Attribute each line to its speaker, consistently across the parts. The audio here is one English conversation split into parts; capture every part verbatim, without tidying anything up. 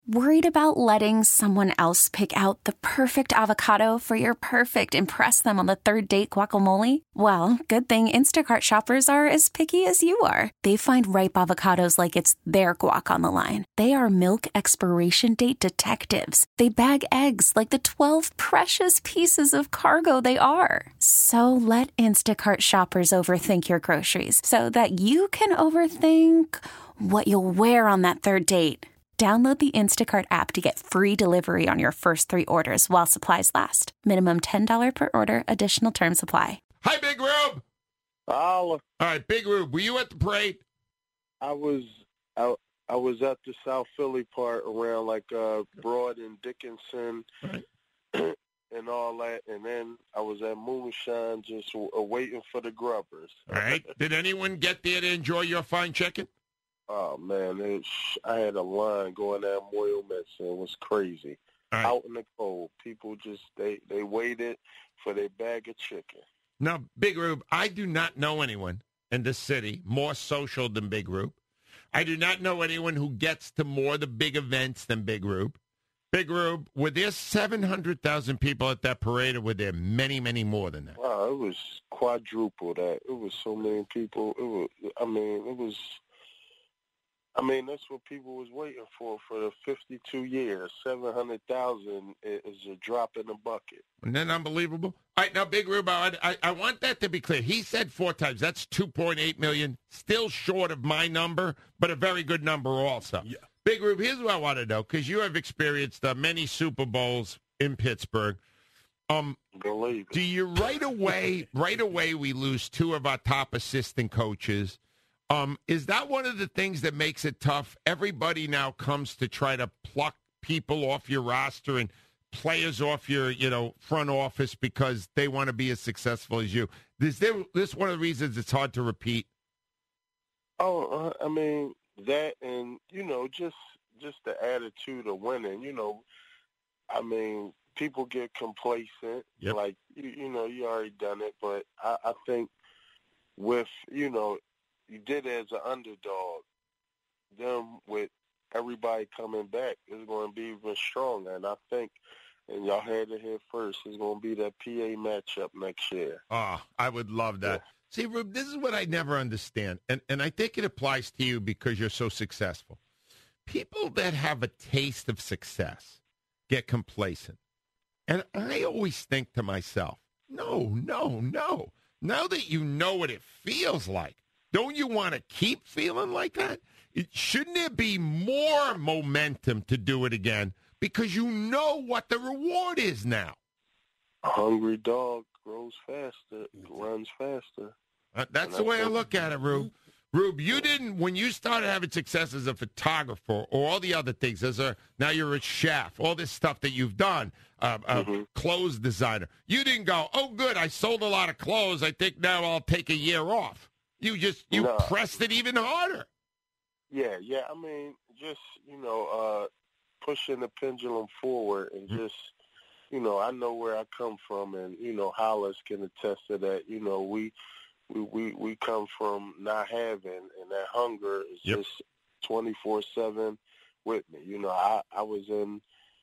Speaker 1: Worried about letting someone else pick out the perfect avocado for your perfect impress them on the third date guacamole? Well, good thing Instacart shoppers are as picky as you are. They find ripe avocados like it's their guac on the line. They are milk expiration date detectives. They bag eggs like the twelve precious pieces of cargo they are. So let Instacart shoppers overthink your groceries so that you can overthink what you'll wear on that third date. Download the Instacart app to get free delivery on your first three orders while supplies last. Minimum ten dollars per order. Additional terms apply.
Speaker 2: Hi, Big Rube.
Speaker 3: All
Speaker 2: All right, Big Rube, were you at the parade?
Speaker 3: I was I, I was at the South Philly part around like uh, Broad and Dickinson
Speaker 2: Right.
Speaker 3: and all that, and then I was at Moonshine just w- waiting for the grubbers.
Speaker 2: All right. Did anyone get there to enjoy your fine chicken?
Speaker 3: Oh, man, it, I had a line going down Moyle Mets, and it was crazy.
Speaker 2: All right.
Speaker 3: Out in the cold. People just, they, they waited for their bag of chicken.
Speaker 2: Now, Big Rube, I do not know anyone in this city more social than Big Rube. I do not know anyone who gets to more the big events than Big Rube. Big Rube, were there seven hundred thousand people at that parade, or were there many, many more than that?
Speaker 3: Wow, it was quadruple that. It was so many people. It was, I mean, it was... I mean, that's what people was waiting for for the fifty-two years. seven hundred thousand is a drop in the bucket.
Speaker 2: Isn't that unbelievable? All right, now, Big Rube, I, I, I want that to be clear. He said four times. That's two point eight million, still short of my number, but a very good number also.
Speaker 4: Yeah.
Speaker 2: Big Rube, here's what I want to know, because you have experienced uh, many Super Bowls in Pittsburgh. Um,
Speaker 3: Believe it.
Speaker 2: do you right away, right away we lose two of our top assistant coaches? Um, is that one of the things that makes it tough? Everybody now comes to try to pluck people off your roster and players off your, you know, front office because they want to be as successful as you. Is there, this one of the reasons it's hard to repeat?
Speaker 3: Oh, uh, I mean, that and, you know, just just the attitude of winning. You know, I mean, people get complacent.
Speaker 2: Yep.
Speaker 3: Like, you, you know, you already done it. But I, I think with, you know, you did it as an underdog. Them with everybody coming back is going to be even stronger. And I think, and y'all had it here first, it's going to be that P A matchup next year.
Speaker 2: Oh, I would love that.
Speaker 3: Yeah.
Speaker 2: See, Rube, this is what I never understand, and, and I think it applies to you because you're so successful. People that have a taste of success get complacent. And I always think to myself, no, no, no. Now that you know what it feels like, don't you want to keep feeling like that? It, shouldn't there be more momentum to do it again because you know what the reward is now?
Speaker 3: A hungry dog grows faster, runs faster.
Speaker 2: Uh, that's the way I look at it, Rube. Rube, you didn't, when you started having success as a photographer or all the other things, as a now you're a chef, all this stuff that you've done, uh, uh,
Speaker 3: Mm-hmm.
Speaker 2: clothes designer, you didn't go, oh, good, I sold a lot of clothes. I think now I'll take a year off. You just, you
Speaker 3: No.
Speaker 2: pressed it even harder.
Speaker 3: Yeah, yeah. I mean, just, you know, uh, pushing the pendulum forward and
Speaker 2: Mm-hmm.
Speaker 3: just, you know, I know where I come from, and, you know, Hollis can attest to that. You know, we we, we, we come from not having, and that hunger is
Speaker 2: Yep.
Speaker 3: just twenty-four seven with me. You know, I, I was in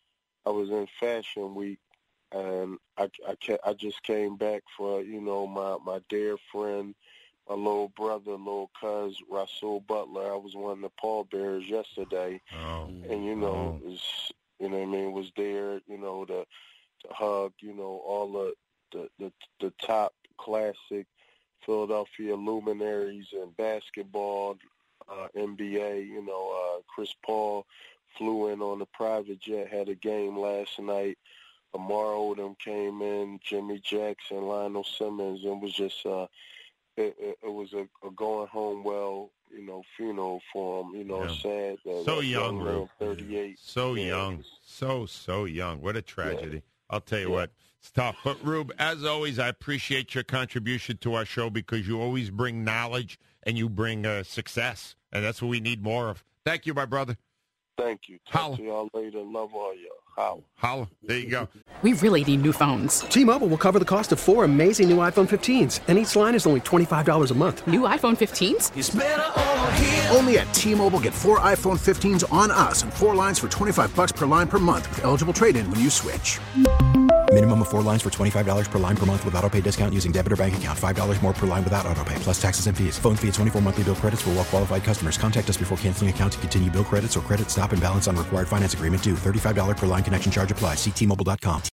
Speaker 3: I was in Fashion Week, and I, I, ca- I just came back for, you know, my, my dear friend, my little brother, little cuz, Rasul Butler. I was one of the pallbearers yesterday.
Speaker 2: Oh.
Speaker 3: And, you know,
Speaker 2: Oh.
Speaker 3: was, you know what I mean, was there, you know, to, to hug, you know, all the, the, the, the top classic Philadelphia luminaries in basketball, uh, N B A. You know, uh, Chris Paul flew in on a private jet, had a game last night. Lamar Odom came in, Jimmy Jackson, Lionel Simmons, and was just uh, it, it, it was a, a going home well, you know, funeral for him. You know,
Speaker 2: Yeah.
Speaker 3: sad. That,
Speaker 2: So
Speaker 3: that
Speaker 2: young,
Speaker 3: man,
Speaker 2: Rube.
Speaker 3: thirty-eight.
Speaker 2: So
Speaker 3: Yeah,
Speaker 2: young.
Speaker 3: it was-
Speaker 2: So, so young. What a tragedy. I'll tell you
Speaker 3: Yeah.
Speaker 2: what. It's tough. But, Rube, as always, I appreciate your contribution to our show because you always bring knowledge and you bring uh, success. And that's what we need more of. Thank you, my brother.
Speaker 3: Thank you. Talk
Speaker 2: Holla.
Speaker 3: to y'all later. Love all y'all. Holla.
Speaker 2: Holla. There you go.
Speaker 4: We really need new phones.
Speaker 5: T-Mobile will cover the cost of four amazing new iPhone fifteens, and each line is only twenty-five dollars a month.
Speaker 4: New iPhone fifteens?
Speaker 6: It's better over here. Only at T-Mobile, get four iPhone fifteens on us and four lines for twenty-five bucks per line per month with eligible trade-in when you switch.
Speaker 7: Minimum of four lines for twenty-five dollars per line per month with autopay discount using debit or bank account. five dollars more per line without autopay, plus taxes and fees. Phone fee at twenty-four monthly bill credits for well qualified customers. Contact us before canceling account to continue bill credits or credit stop and balance on required finance agreement due. thirty-five dollars per line connection charge applies. See T Mobile dot com.